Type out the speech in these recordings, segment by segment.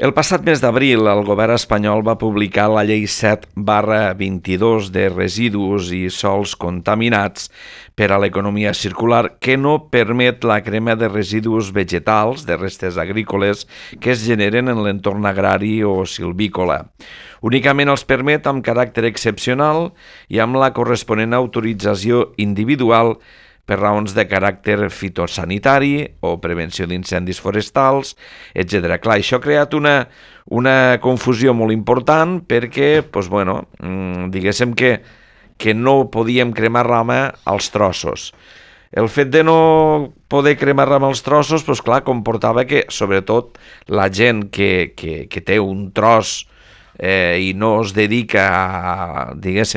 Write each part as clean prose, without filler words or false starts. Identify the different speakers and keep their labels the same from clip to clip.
Speaker 1: El passat mes d'abril, el govern espanyol va publicar la Llei 7/22 de residus i sòls contaminats per a l'economia circular, que no permet la crema de residus vegetals, de restes agrícoles, que es generen en l'entorn agrari o silvícola. Únicament els permet amb caràcter excepcional i amb la corresponent autorització individual per raons de caràcter fitosanitari o prevenció d'incendis forestals, etc. Clar, això ha creat una confusió molt important perquè, diguéssim que no podíem cremar rama als trossos. El fet de no poder cremar rama als trossos, comportava que, sobretot, la gent que té un tros i no es dedica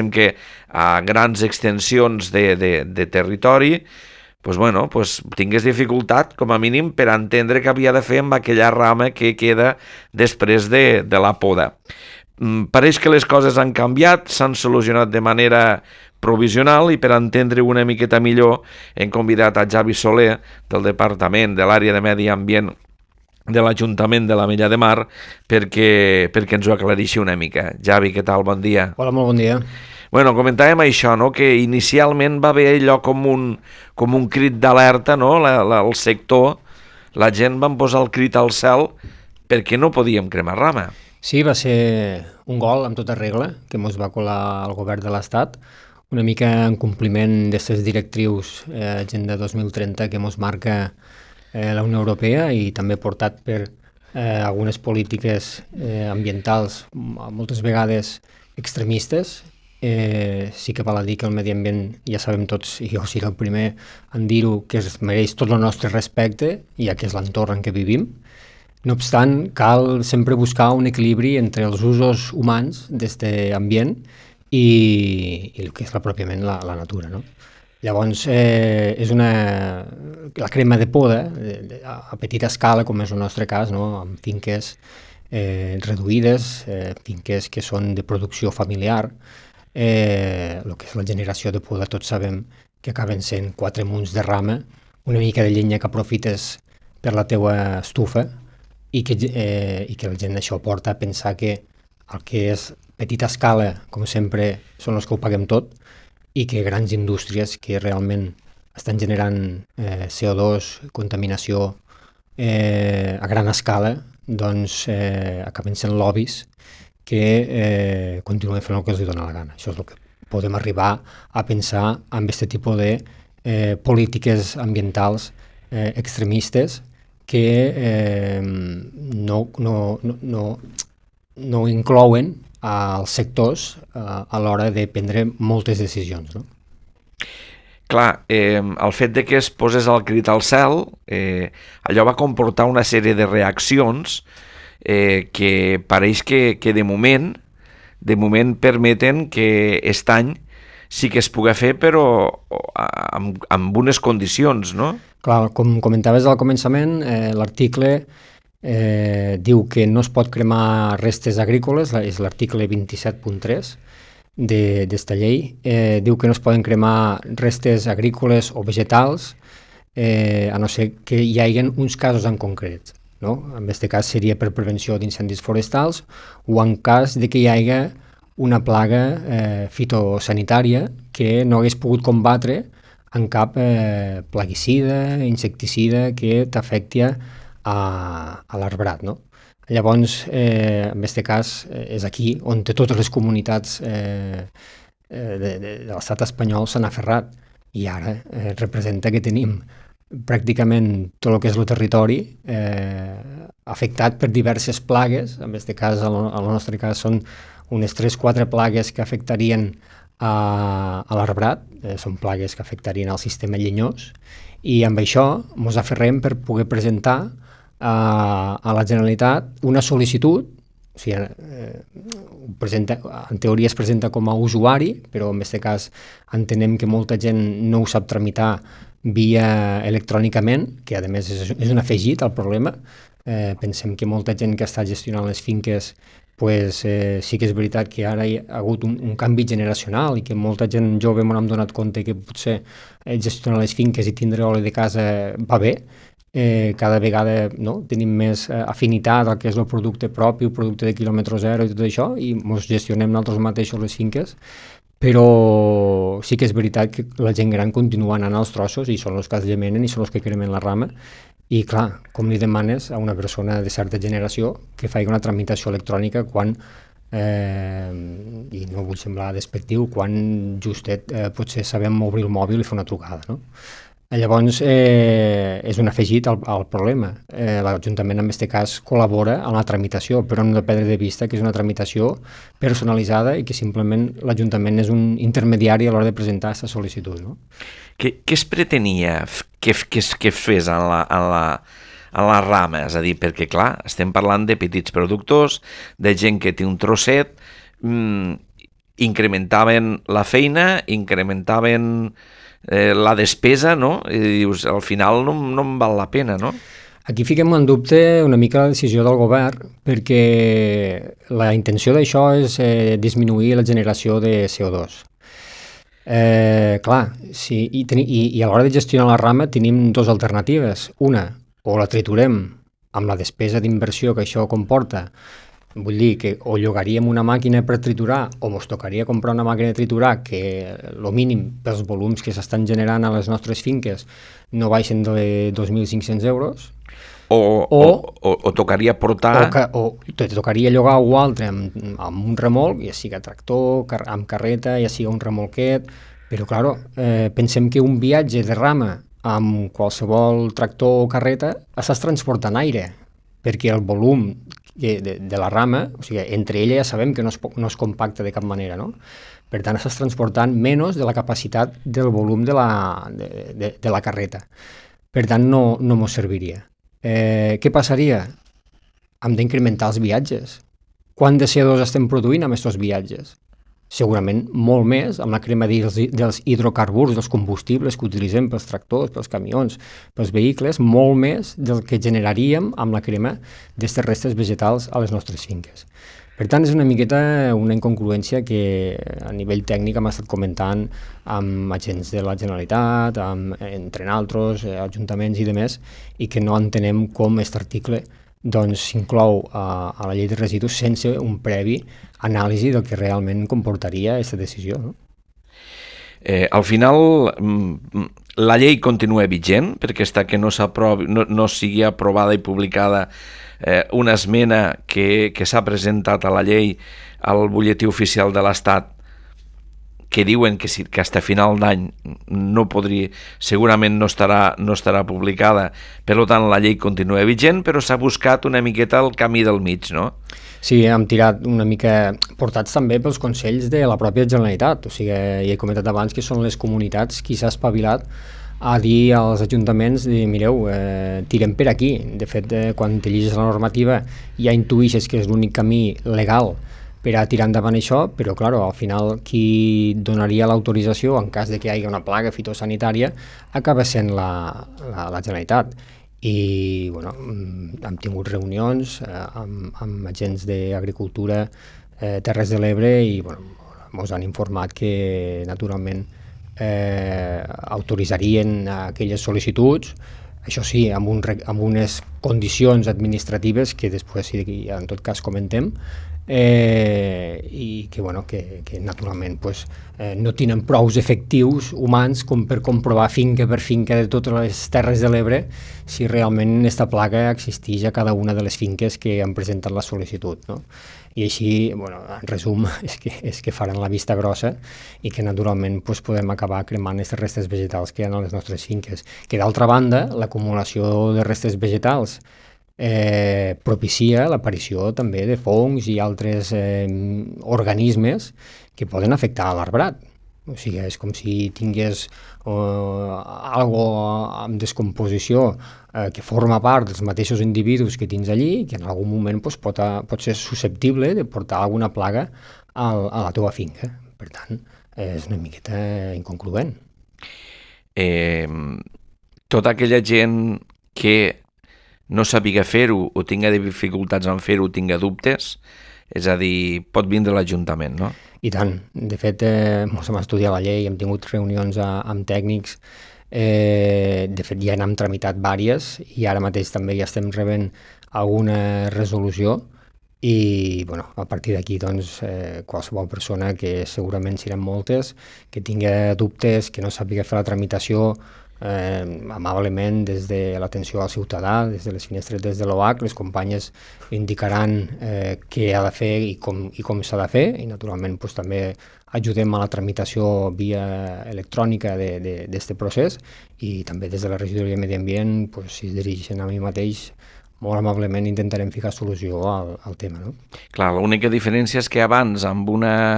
Speaker 1: a grans extensions de territori, tingués dificultat, com a mínim, per entendre què havia de fer amb aquella rama que queda després de la poda. Pareix que les coses han canviat, s'han solucionat de manera provisional i per entendre una miqueta millor hem convidat a Javi Soler del Departament de l'Àrea de Medi Ambient de l'Ajuntament de l'Ametlla de Mar perquè ens ho aclareixi una mica. Javi, què tal? Bon dia.
Speaker 2: Hola, molt bon dia.
Speaker 1: Comentàvem això, no? Que inicialment va haver allò com un crit d'alerta, no? El sector, la gent van posar el crit al cel perquè no podíem cremar rama.
Speaker 2: Sí, va ser un gol amb tota regla que ens va colar el govern de l'Estat, una mica en compliment d'aquestes directrius Agenda 2030 que ens marca la Unió Europea i també portat per algunes polítiques ambientals moltes vegades extremistes. Sí que val a dir que el medi ambient ja sabem tots, i jo seré el primer en dir-ho, que es mereix tot el nostre respecte, ja que és l'entorn en què vivim. No obstant, cal sempre buscar un equilibri entre els usos humans d'aquest ambient i el que és pròpiament la natura, no? Llavors, és la crema de poda a petita escala, com és el nostre cas, no? Amb finques reduïdes, finques que són de producció familiar, el que és la generació de poda, tots sabem que acaben sent 4 munts de rama, una mica de llenya que aprofites per la teua estufa i que la gent això porta a pensar que el que és petita escala, com sempre, són els que ho paguem tot, i que grans indústries que realment estan generant CO2, contaminació a gran escala, doncs acaben sent lobbies que continuen fent el que els dona la gana. Això és el que podem arribar a pensar amb aquest tipus de polítiques ambientals extremistes que no inclouen als sectors a l'hora de prendre moltes decisions, no?
Speaker 1: Clar, el fet de que es posés el crit al cel, allò va comportar una sèrie de reaccions que pareix que de moment permeten que aquest any sí que es pugui fer, però amb unes condicions, no?
Speaker 2: Clar, com comentaves al començament, l'article diu que no es pot cremar restes agrícoles, és l'article 27.3 d'esta llei. Diu que no es poden cremar restes agrícoles o vegetals a no ser que hi hagi uns casos en concret, no? En aquest cas seria per prevenció d'incendis forestals o en cas de que hi hagi una plaga fitosanitària que no hagués pogut combatre en cap plaguicida, insecticida que t'afecti a l'arbrat, no? Llavors, en aquest cas, és aquí on totes les comunitats de l'estat espanyol s'han aferrat i ara representa que tenim pràcticament tot el que és el territori afectat per diverses plagues. En aquest cas, al nostre cas, són unes 3-4 plagues que afectarien a l'arbrat, són plagues que afectarien al sistema llenyós, i amb això ens aferrem per poder presentar a la Generalitat una sol·licitud, o sigui, en teoria es presenta com a usuari, però en aquest cas entenem que molta gent no ho sap tramitar via electrònicament, que a més és un afegit al problema. Pensem que molta gent que està gestionant les finques sí que és veritat que ara hi ha hagut un canvi generacional i que molta gent jove m'ho hem donat compte que potser gestionar les finques i tindre oli de casa va bé, cada vegada tenim més afinitat al que és el producte propi, el producte de quilòmetre zero i tot això, i ens gestionem nosaltres mateixos les finques, però sí que és veritat que la gent gran continua anant als trossos i són els que es llemenen i són els que cremen la rama. I clar, com li demanes a una persona de certa generació que faci una tramitació electrònica quan, i no vull semblar despectiu, quan justet potser sabem obrir el mòbil i fer una trucada, no? Llavors, és un afegit al problema. L'Ajuntament, en aquest cas, col·labora en la tramitació, però no hem de perdre de vista que és una tramitació personalitzada i que simplement l'Ajuntament és un intermediari a l'hora de presentar aquesta sol·licitud. No?
Speaker 1: Què es pretenia que es fes en la rama? És a dir, perquè, clar, estem parlant de petits productors, de gent que té un trosset, incrementaven la feina, incrementaven la despesa, no? I dius, al final no em val la pena, no?
Speaker 2: Aquí fiquem en dubte una mica la decisió del govern, perquè la intenció d'això és disminuir la generació de CO2. Clar, sí, i a l'hora de gestionar la rama tenim dues alternatives. Una, o la triturem amb la despesa d'inversió que això comporta. Vull dir que o llogaríem una màquina per triturar o ens tocaria comprar una màquina de triturar que el mínim pels volums que s'estan generant a les nostres finques no baixen de 2.500 euros.
Speaker 1: O tocaria portar...
Speaker 2: O te tocaria llogar algú altre amb un remolc, ja sigui tractor, amb carreta, ja sigui un remolquet, però clar, pensem que un viatge de rama amb qualsevol tractor o carreta estàs transportant aire, perquè el volum de la rama, o sigui, entre ella ja sabem que no es compacta de cap manera, no? Per tant, estàs transportant menys de la capacitat del volum de la carreta. Per tant, no ens serviria. Què passaria? Hem d'incrementar els viatges. Quant de CO2 estem produint amb aquests viatges? Segurament molt més amb la crema dels hidrocarburs, dels combustibles que utilitzem pels tractors, pels camions, pels vehicles, molt més del que generaríem amb la crema d'aquestes restes vegetals a les nostres finques. Per tant, és una miqueta una incongruència que a nivell tècnic hem estat comentant amb agents de la Generalitat, entre altres, ajuntaments i demés, i que no entenem com aquest article s'inclou a la llei de residus sense un previ anàlisi del que realment comportaria aquesta decisió. No?
Speaker 1: Al final, la llei continua vigent, perquè està que no sigui aprovada i publicada una esmena que s'ha presentat a la llei al butlletí oficial de l'Estat que diuen que fins a final d'any segurament no estarà publicada, per tant la llei continua vigent, però s'ha buscat una miqueta el camí del mig, no?
Speaker 2: Sí, hem tirat una mica, portats també pels consells de la pròpia Generalitat, o sigui, ja he comentat abans que són les comunitats qui s'ha espavilat a dir als ajuntaments, mireu, tirem per aquí. De fet, quan te llegis la normativa ja intuïxes que és l'únic camí legal per a tirar endavant això, però clar, al final qui donaria l'autorització en cas de que hi hagi una plaga fitosanitària acaba sent la Generalitat. I bueno, hem tingut reunions amb agents d'agricultura, Terres de l'Ebre, i ens han informat que naturalment autoritzarien aquelles sol·licituds, això sí, amb unes condicions administratives que després en tot cas comentem, i que naturalment no tenen prous efectius humans com per comprovar finca per finca de totes les Terres de l'Ebre si realment aquesta plaga existeix a cada una de les finques que han presentat la sol·licitud, no? I així, en resum, és que faran la vista grossa i que naturalment podem acabar cremant aquestes restes vegetals que hi ha a les nostres finques. Que d'altra banda, l'acumulació de restes vegetals propicia l'aparició també de fongs i altres organismes que poden afectar a l'arbrat. O sigui, és com si tingués algo amb descomposició que forma part dels mateixos individus que tens allí i que en algun moment pot ser susceptible de portar alguna plaga a la teva finca. Per tant, és una miqueta incongruent.
Speaker 1: Tota aquella gent que no sàpiga fer-ho o tinga dificultats en fer-ho, tinga dubtes, és a dir, pot vindre l'Ajuntament, no?
Speaker 2: I tant. De fet, hem estudiat la llei, hem tingut reunions amb tècnics De fet, ja n'hem tramitat vàries i ara mateix també ja estem rebent alguna resolució i bueno, a partir d'aquí doncs, qualsevol persona, que segurament seran moltes, que tingui dubtes, que no sàpiga fer la tramitació, amablement des de l'atenció al ciutadà, des de les finestres des de l'OAC, les companyes indicaran què ha de fer i com s'ha de fer, i naturalment doncs, també ajudem a la tramitació via electrònica d'aquest procés, i també des de la regidoria de Medi Ambient, doncs, si es dirigeixen a mi mateix, molt amablement intentarem ficar solució al tema. No?
Speaker 1: Clar, l'única diferència és que abans amb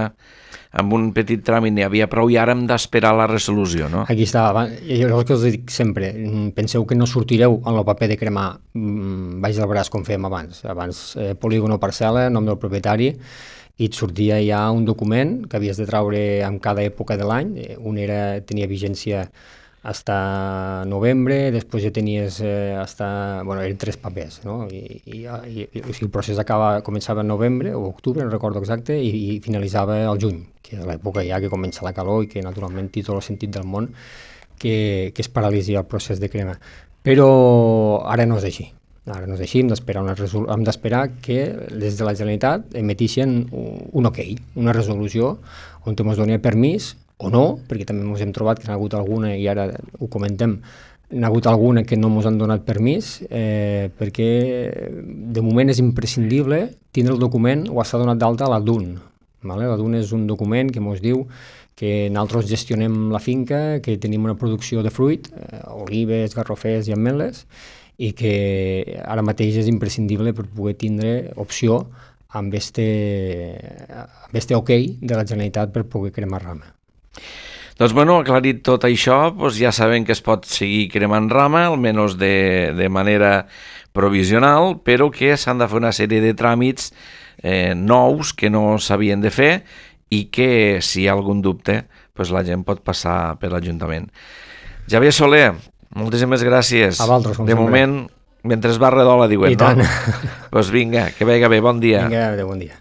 Speaker 1: un petit tràmit n'hi havia prou i ara hem d'esperar la resolució, no?
Speaker 2: Aquí està, jo el que us dic sempre, penseu que no sortireu en el paper de cremar baix del braç com fèiem abans. Abans polígono parcel·la, nom del propietari, i et sortia ja un document que havies de traure en cada època de l'any. Un tenia vigència fins novembre, després ja tenies bueno, eren 3 papers, no? O sigui, el procés començava en novembre o octubre, no recordo exacte, i finalitzava al juny, que és l'època ja que comença la calor i que naturalment té tot el sentit del món que es paralitzi el procés de crema. Però ara no és així. Ara no és així, hem d'esperar que des de la Generalitat emetixen un ok, una resolució on ens doni permís o no, perquè també ens hem trobat que n'ha hagut alguna, i ara ho comentem, n'ha hagut alguna que no ens han donat permís, perquè de moment és imprescindible tindre el document o estar donat d'alta a la DUN. Vale? La DUN és un document que ens diu que nosaltres gestionem la finca, que tenim una producció de fruit, olives, garrofers i ametlles, i que ara mateix és imprescindible per poder tindre opció amb este ok de la Generalitat per poder cremar rama.
Speaker 1: Doncs bueno, aclarit tot això, doncs ja sabem que es pot seguir cremant rama, almenys de manera provisional, però que s'han de fer una sèrie de tràmits nous que no s'havien de fer i que, si hi ha algun dubte, doncs la gent pot passar per l'Ajuntament. Javier Soler, moltíssimes gràcies.
Speaker 2: A vosaltres,
Speaker 1: de moment, mentre es va redola, diuen,
Speaker 2: I tant.
Speaker 1: no? Doncs vinga, que vagi bé, bon dia.
Speaker 2: Vinga, bon dia.